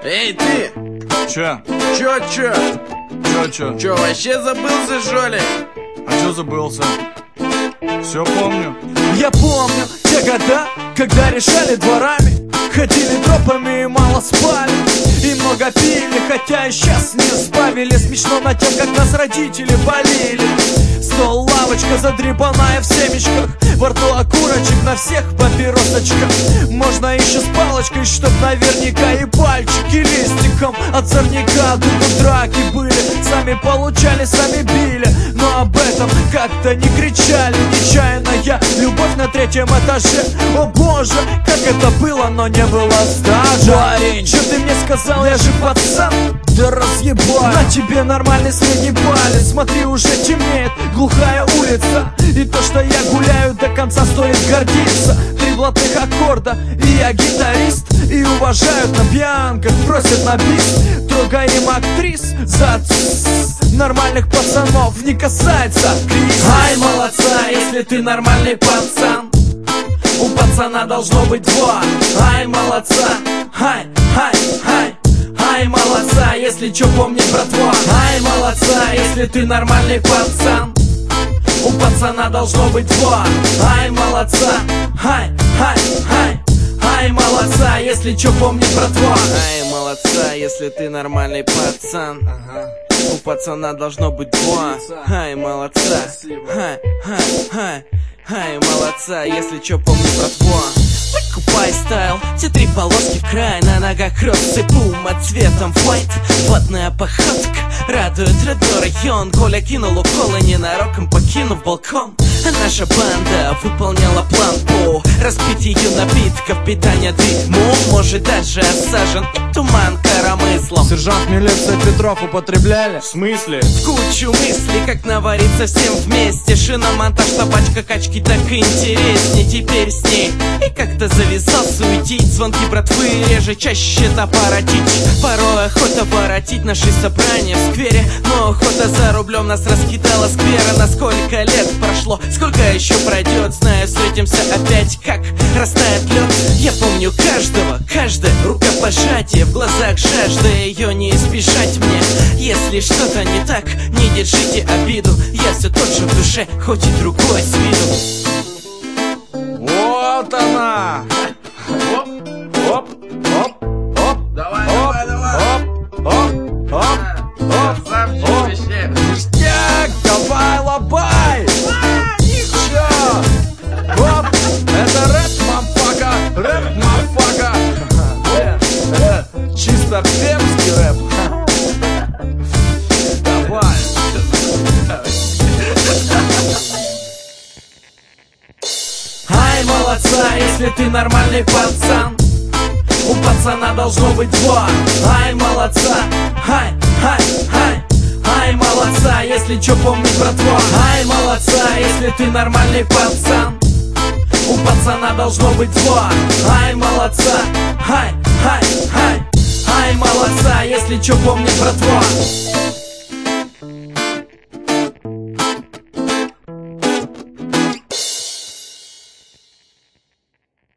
Эй, ты! Чё? Чё, вообще забылся, что ли? А чё забылся? Все помню. Я помню те года, когда решали дворами, ходили тропами и мало спали, и много пили, хотя и сейчас не сбавили. Смешно над тем, как нас родители болели. Стол, лавочка задрипанная в семечках, во рту окурочек, на всех папиросочках. Можно еще с палочкой, чтоб наверняка и пальчики листиком от сорняка. Тут драки были, сами получали, сами били, но об этом как-то не кричали. Нечаянная любовь на третьем этаже. О боже, как это было, но не было стажа. Парень, что ты мне сказал, я же пацан? Да разъебай, на тебе нормальный средний палец. Смотри, уже темнеет, глухая улица, и то, что я гуляю до конца, стоит гордиться. 3 блатных аккорда, и я гитарист, и уважают на пьянках, просят на бис. Трогаем актрис за нормальных пацанов не касается кризис. Ай, молодца, если ты нормальный пацан, у пацана должно быть 2. Ай, молодца, ай, ай, ай. Ай, молодца, если чё, помни, братва. Ай, молодца, если ты нормальный пацан, у пацана должно быть 2. Ай, молодца, ай, ай, ай. Ай, молодца, если чё, помни, братва. Ай, молодца, если ты нормальный пацан, у пацана должно быть 2. Ай, молодца, ай, ай, ай. Ай, молодца, если чё, помни, братва. Покупай стайл, те 3 полоски в край, на ногах кроссы, бум, от цветом white. Плотная походка, радует родной район. Коля кинул укол и ненароком покинув балкон. Наша банда выполняла план по распитию напитков, питания дыму, может даже осажен и туман коромыслом. Сержант милиции Петров употребляли? В смысле? Кучу мыслей, как навариться всем вместе. Шиномонтаж, табачка, качки, так интересней теперь с ней. И как-то завязался уйти, звонки братвы реже, чаще топоротить. Порой охота воротить наши собрания в сквере, но охота за рублем нас раскидала сквера. На сколько лет прошло, сколько еще пройдет, знаю, встретимся опять, как растает лед. Я помню каждого, каждое рукопожатие, в глазах жажда, ее не избежать мне. Если что-то не так, не держите обиду, я все тот же в душе, хоть и другой с виду. Вот она! Оп, оп, оп, оп. Давай, оп, давай, давай. Оп, оп, оп, оп, Красавчик оп. вообще. Ништяк, давай, лобай! Чё? Оп, это рэп, мамфака, рэп, мамфака. Это чисто пермский рэп. Давай. Ай, молодца, если ты нормальный пацан, у пацана должно быть 2. Ай, молодца, ай, ай, ай. Ай, молодца, если чё, помни, братва. Ай, молодца, если ты нормальный пацан, у пацана должно быть 2. Ай, молодца, ай, ай, ай. Ай, молодца, если чё, помни, братва.